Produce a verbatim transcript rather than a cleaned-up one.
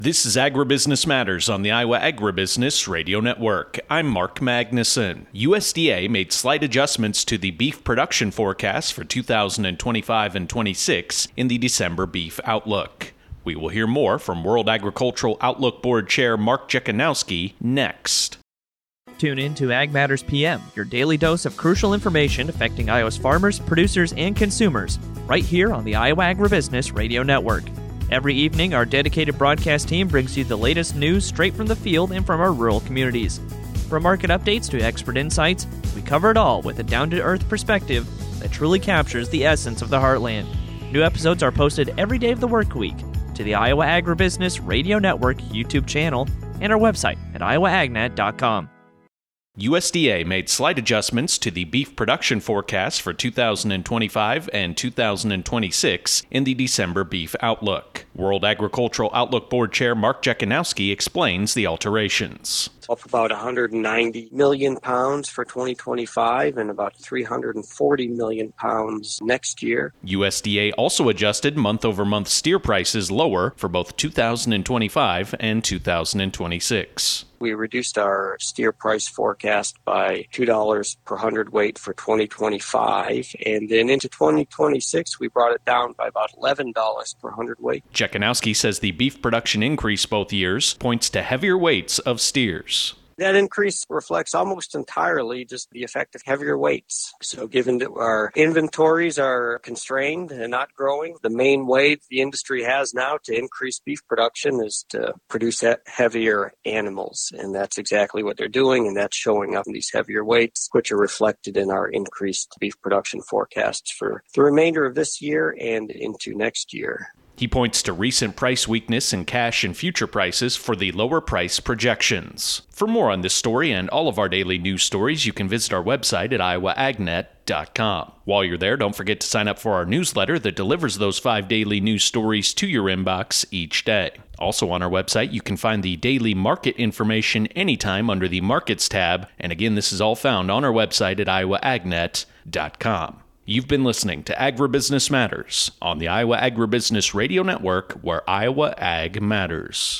This is Agribusiness Matters on the Iowa Agribusiness Radio Network. I'm Mark Magnuson. U S D A made slight adjustments to the beef production forecast for two thousand twenty-five and twenty-six in the December beef outlook. We will hear more from World Agricultural Outlook Board Chair Mark Jekanowski next. Tune in to Ag Matters P M, your daily dose of crucial information affecting Iowa's farmers, producers, and consumers, right here on the Iowa Agribusiness Radio Network. Every evening, our dedicated broadcast team brings you the latest news straight from the field and from our rural communities. From market updates to expert insights, we cover it all with a down-to-earth perspective that truly captures the essence of the heartland. New episodes are posted every day of the work week to the Iowa Agribusiness Radio Network YouTube channel and our website at iowa agnet dot com. U S D A made slight adjustments to the beef production forecast for two thousand twenty-five and two thousand twenty-six in the December beef outlook. World Agricultural Outlook Board Chair Mark Jekanowski explains the alterations. Up about one hundred ninety million pounds for twenty twenty-five and about three hundred forty million pounds next year. U S D A also adjusted month-over-month steer prices lower for both two thousand twenty-five and two thousand twenty-six. We reduced our steer price forecast by two dollars per hundredweight for twenty twenty-five, and then into twenty twenty-six, we brought it down by about eleven dollars per hundredweight. Jekanowski says the beef production increase both years points to heavier weights of steers. That increase reflects almost entirely just the effect of heavier weights. So given that our inventories are constrained and not growing, the main way the industry has now to increase beef production is to produce heavier animals. And that's exactly what they're doing, and that's showing up in these heavier weights, which are reflected in our increased beef production forecasts for the remainder of this year and into next year. He points to recent price weakness in cash and future prices for the lower price projections. For more on this story and all of our daily news stories, you can visit our website at iowa agnet dot com. While you're there, don't forget to sign up for our newsletter that delivers those five daily news stories to your inbox each day. Also on our website, you can find the daily market information anytime under the Markets tab. And again, this is all found on our website at iowa agnet dot com. You've been listening to Agribusiness Matters on the Iowa Agribusiness Radio Network, where Iowa Ag matters.